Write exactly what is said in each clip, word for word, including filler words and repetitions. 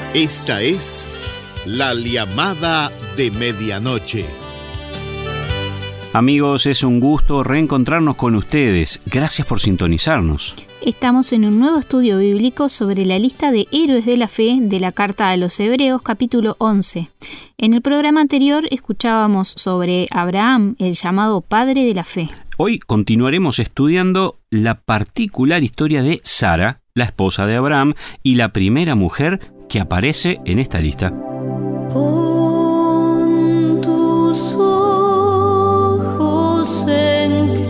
Esta es La Llamada de Medianoche. Amigos, es un gusto reencontrarnos con ustedes. Gracias por sintonizarnos. Estamos en un nuevo estudio bíblico sobre la lista de héroes de la fe de la Carta a los Hebreos, capítulo once. En el programa anterior escuchábamos sobre Abraham, el llamado padre de la fe. Hoy continuaremos estudiando la particular historia de Sara, la esposa de Abraham, y la primera mujer que aparece en esta lista. Pon tus ojos en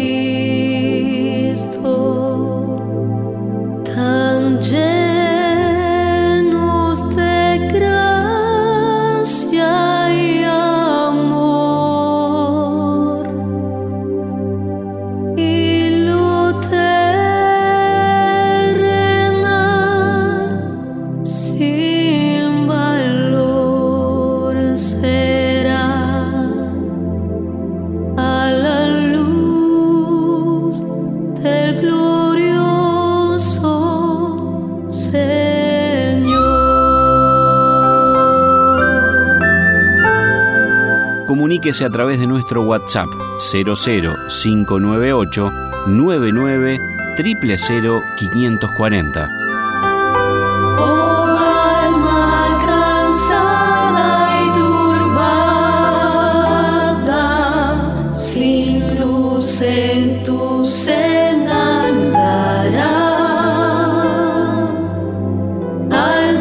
Cristo, tan llenos de gracia y amor, y lo terrenal sin valor será a la luz del glorioso Señor. Comuníquese a través de nuestro WhatsApp cero cero cinco nueve ocho nueve nueve cero cero cero cinco cuatro cero. Oh alma cansada y turbada, sin luz en tu senda andarás. Al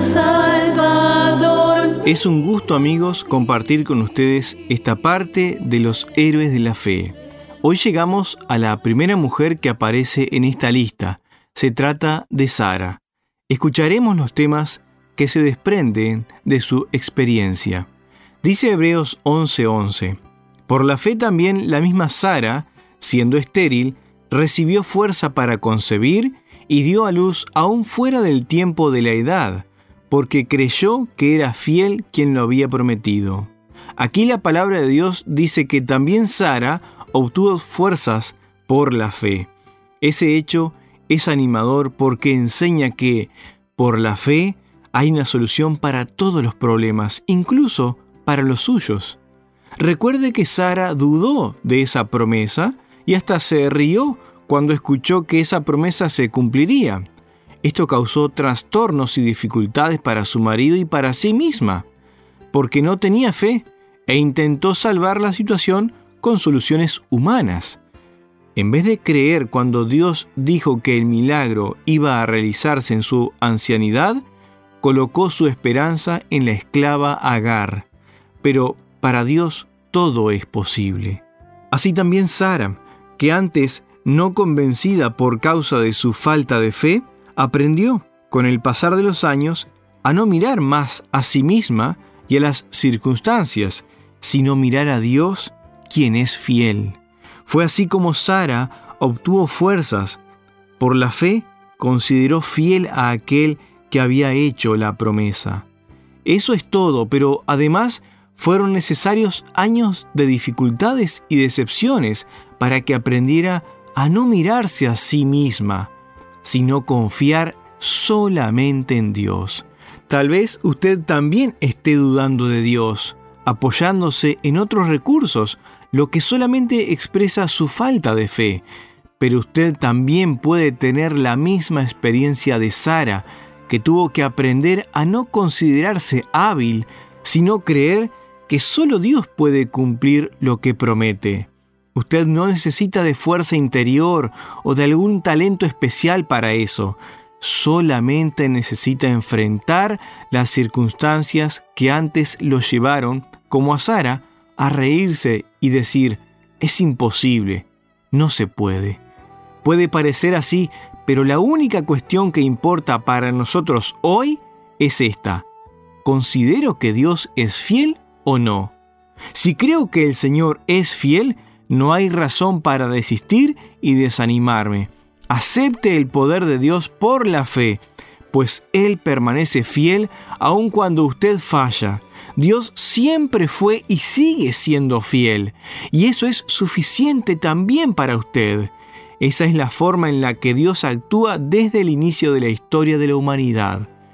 Salvador. Es un gusto, amigos, compartir con ustedes esta parte de los héroes de la fe. Hoy llegamos a la primera mujer que aparece en esta lista. Se trata de Sara. Escucharemos los temas que se desprenden de su experiencia. Dice Hebreos once once: Por la fe también la misma Sara, siendo estéril, recibió fuerza para concebir y dio a luz aún fuera del tiempo de la edad, porque creyó que era fiel quien lo había prometido. Aquí la palabra de Dios dice que también Sara obtuvo fuerzas por la fe. Ese hecho es animador porque enseña que, por la fe, hay una solución para todos los problemas, incluso para los suyos. Recuerde que Sara dudó de esa promesa y hasta se rió cuando escuchó que esa promesa se cumpliría. Esto causó trastornos y dificultades para su marido y para sí misma, porque no tenía fe e intentó salvar la situación con soluciones humanas. En vez de creer cuando Dios dijo que el milagro iba a realizarse en su ancianidad, colocó su esperanza en la esclava Agar. Pero para Dios todo es posible. Así también Sara, que antes, no convencida por causa de su falta de fe, aprendió, con el pasar de los años, a no mirar más a sí misma y a las circunstancias, sino mirar a Dios, quien es fiel. Fue así como Sara obtuvo fuerzas. Por la fe, consideró fiel a aquel que había hecho la promesa. Eso es todo, pero además fueron necesarios años de dificultades y decepciones para que aprendiera a no mirarse a sí misma, sino confiar solamente en Dios. Tal vez usted también esté dudando de Dios, apoyándose en otros recursos, lo que solamente expresa su falta de fe. Pero usted también puede tener la misma experiencia de Sara, que tuvo que aprender a no considerarse hábil, sino creer que solo Dios puede cumplir lo que promete. Usted no necesita de fuerza interior o de algún talento especial para eso. Solamente necesita enfrentar las circunstancias que antes lo llevaron, como a Sara, a reírse y decir: es imposible, no se puede. Puede parecer así, pero la única cuestión que importa para nosotros hoy es esta: ¿considero que Dios es fiel o no? Si creo que el Señor es fiel, no hay razón para desistir y desanimarme. Acepte el poder de Dios por la fe, pues Él permanece fiel aun cuando usted falla. Dios siempre fue y sigue siendo fiel, y eso es suficiente también para usted. Esa es la forma en la que Dios actúa desde el inicio de la historia de la humanidad.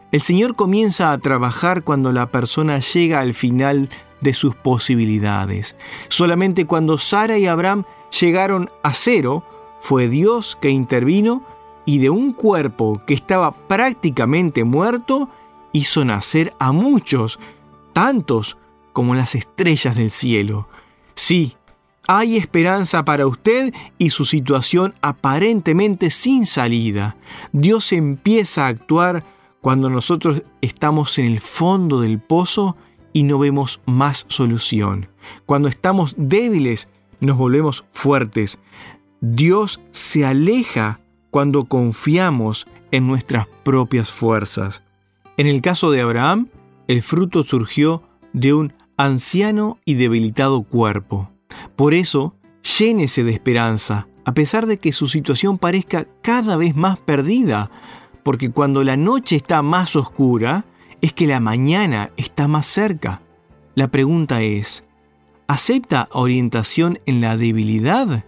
El Señor comienza a trabajar cuando la persona llega al final de sus posibilidades. Solamente cuando Sara y Abraham llegaron a cero, fue Dios que intervino y de un cuerpo que estaba prácticamente muerto, hizo nacer a muchos, tantos como las estrellas del cielo. Sí, hay esperanza para usted y su situación aparentemente sin salida. Dios empieza a actuar cuando nosotros estamos en el fondo del pozo y no vemos más solución. Cuando estamos débiles, nos volvemos fuertes. Dios se aleja cuando confiamos en nuestras propias fuerzas. En el caso de Abraham, el fruto surgió de un anciano y debilitado cuerpo. Por eso, llénese de esperanza, a pesar de que su situación parezca cada vez más perdida, porque cuando la noche está más oscura, es que la mañana está más cerca. La pregunta es, ¿acepta orientación en la debilidad?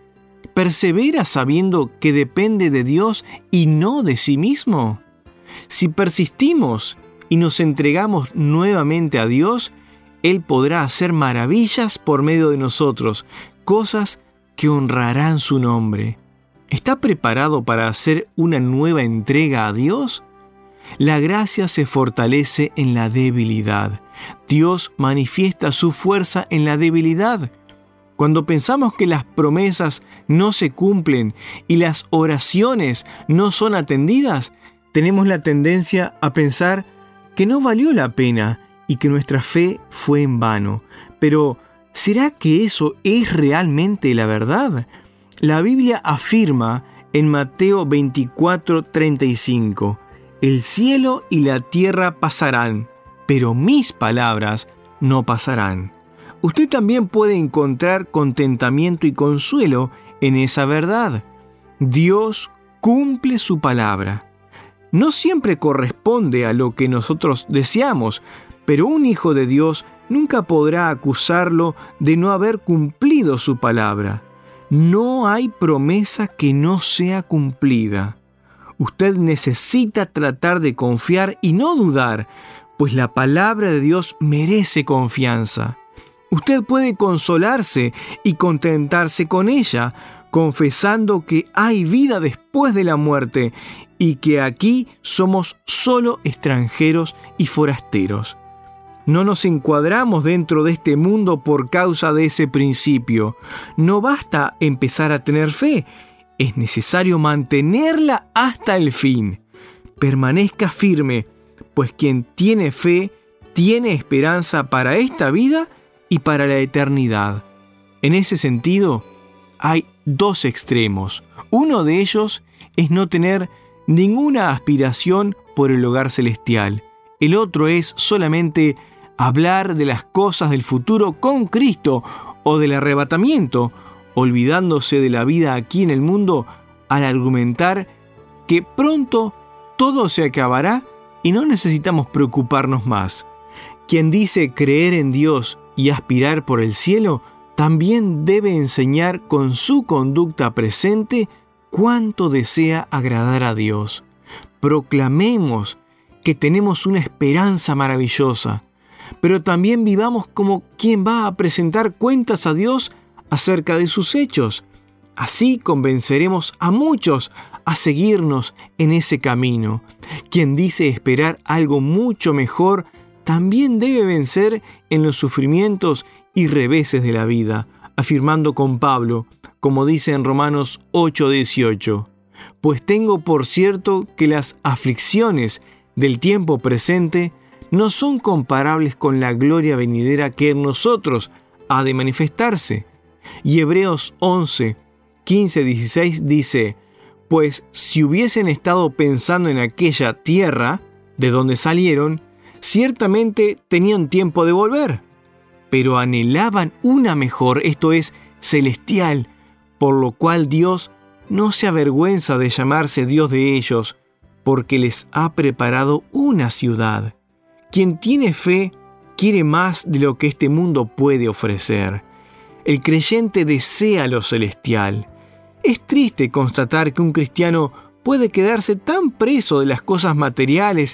¿Persevera sabiendo que depende de Dios y no de sí mismo? Si persistimos y nos entregamos nuevamente a Dios, Él podrá hacer maravillas por medio de nosotros, cosas que honrarán su nombre. ¿Está preparado para hacer una nueva entrega a Dios? La gracia se fortalece en la debilidad. Dios manifiesta su fuerza en la debilidad. Cuando pensamos que las promesas no se cumplen y las oraciones no son atendidas, tenemos la tendencia a pensar que no valió la pena y que nuestra fe fue en vano. Pero, ¿será que eso es realmente la verdad? La Biblia afirma en Mateo veinticuatro, treinta y cinco, «El cielo y la tierra pasarán, pero mis palabras no pasarán». Usted también puede encontrar contentamiento y consuelo en esa verdad. Dios cumple su palabra. No siempre corresponde a lo que nosotros deseamos, pero un hijo de Dios nunca podrá acusarlo de no haber cumplido su palabra. No hay promesa que no sea cumplida. Usted necesita tratar de confiar y no dudar, pues la palabra de Dios merece confianza. Usted puede consolarse y contentarse con ella, confesando que hay vida después de la muerte y que aquí somos solo extranjeros y forasteros. No nos encuadramos dentro de este mundo por causa de ese principio. No basta empezar a tener fe, es necesario mantenerla hasta el fin. Permanezca firme, pues quien tiene fe tiene esperanza para esta vida y para la eternidad. En ese sentido, hay dos extremos. Uno de ellos es no tener ninguna aspiración por el hogar celestial. El otro es solamente hablar de las cosas del futuro con Cristo o del arrebatamiento, olvidándose de la vida aquí en el mundo al argumentar que pronto todo se acabará y no necesitamos preocuparnos más. Quien dice creer en Dios y aspirar por el cielo, también debe enseñar con su conducta presente cuánto desea agradar a Dios. Proclamemos que tenemos una esperanza maravillosa, pero también vivamos como quien va a presentar cuentas a Dios acerca de sus hechos. Así convenceremos a muchos a seguirnos en ese camino. Quien dice esperar algo mucho mejor, también debe vencer en los sufrimientos y reveses de la vida, afirmando con Pablo, como dice en Romanos ocho dieciocho, «Pues tengo por cierto que las aflicciones del tiempo presente no son comparables con la gloria venidera que en nosotros ha de manifestarse». Y Hebreos once, quince, dieciséis dice, «Pues si hubiesen estado pensando en aquella tierra de donde salieron, ciertamente tenían tiempo de volver, pero anhelaban una mejor, esto es, celestial, por lo cual Dios no se avergüenza de llamarse Dios de ellos, porque les ha preparado una ciudad». Quien tiene fe quiere más de lo que este mundo puede ofrecer. El creyente desea lo celestial. Es triste constatar que un cristiano puede quedarse tan preso de las cosas materiales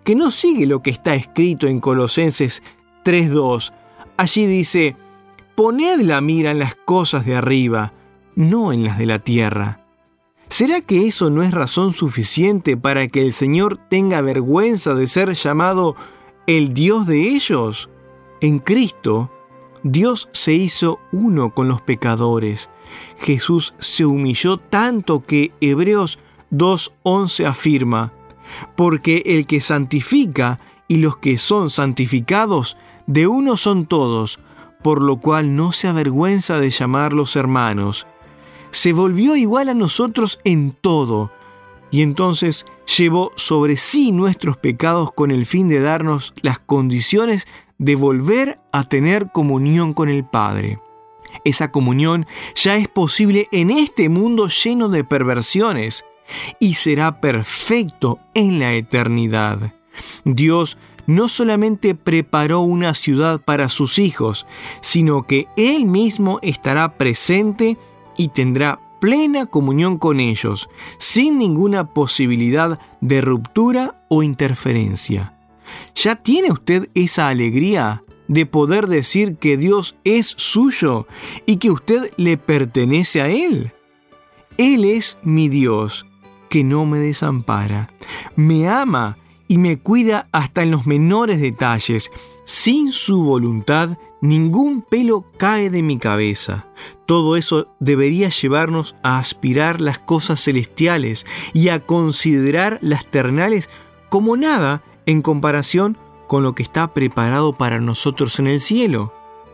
que no sigue lo que está escrito en Colosenses tres dos. Allí dice: poned la mira en las cosas de arriba, no en las de la tierra. ¿Será que eso no es razón suficiente para que el Señor tenga vergüenza de ser llamado el Dios de ellos? En Cristo, Dios se hizo uno con los pecadores. Jesús se humilló tanto que Hebreos dos once afirma: porque el que santifica y los que son santificados, de uno son todos, por lo cual no se avergüenza de llamarlos hermanos. Se volvió igual a nosotros en todo, y entonces llevó sobre sí nuestros pecados con el fin de darnos las condiciones de volver a tener comunión con el Padre. Esa comunión ya es posible en este mundo lleno de perversiones y será perfecto en la eternidad. Dios no solamente preparó una ciudad para sus hijos, sino que Él mismo estará presente y tendrá plena comunión con ellos, sin ninguna posibilidad de ruptura o interferencia. ¿Ya tiene usted esa alegría de poder decir que Dios es suyo y que usted le pertenece a Él? Él es mi Dios, que no me desampara. Me ama y me cuida hasta en los menores detalles. Sin su voluntad, ningún pelo cae de mi cabeza. Todo eso debería llevarnos a aspirar las cosas celestiales y a considerar las terrenales como nada en comparación con lo que está preparado para nosotros en el cielo.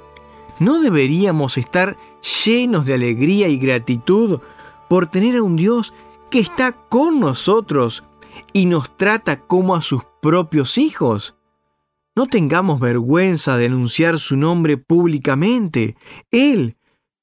¿No deberíamos estar llenos de alegría y gratitud por tener a un Dios que está con nosotros y nos trata como a sus propios hijos? No tengamos vergüenza de anunciar su nombre públicamente. Él,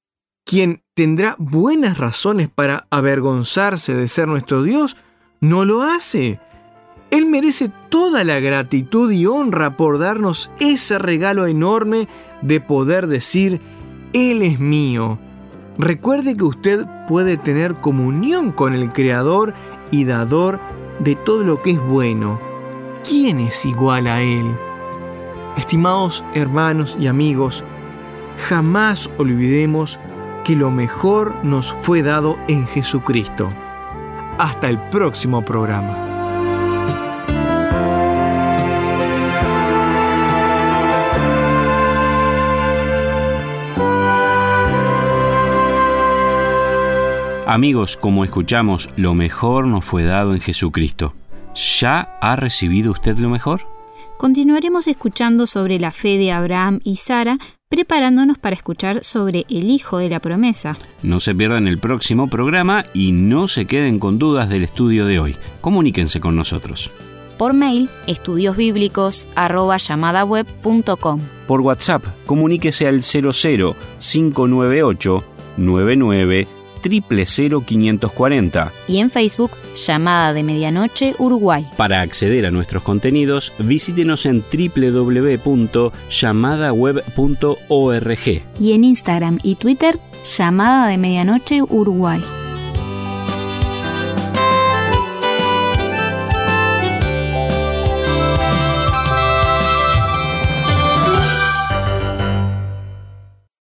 quien tendrá buenas razones para avergonzarse de ser nuestro Dios, no lo hace. Él merece toda la gratitud y honra por darnos ese regalo enorme de poder decir: Él es mío. Recuerde que usted puede tener comunión con el Creador y Dador de todo lo que es bueno. ¿Quién es igual a Él? Estimados hermanos y amigos, jamás olvidemos que lo mejor nos fue dado en Jesucristo. Hasta el próximo programa. Amigos, como escuchamos, lo mejor nos fue dado en Jesucristo. ¿Ya ha recibido usted lo mejor? Continuaremos escuchando sobre la fe de Abraham y Sara, preparándonos para escuchar sobre el hijo de la promesa. No se pierdan el próximo programa y no se queden con dudas del estudio de hoy. Comuníquense con nosotros. Por mail, estudiosbíblicos arroba llamadaweb punto com. Por WhatsApp, comuníquese al cero cero cinco nueve ocho nueve nueve cero cero cero quinientos cuarenta. Y en Facebook, Llamada de Medianoche Uruguay. Para acceder a nuestros contenidos, visítenos en doble u doble u doble u punto llamada web punto org. Y en Instagram y Twitter, Llamada de Medianoche Uruguay.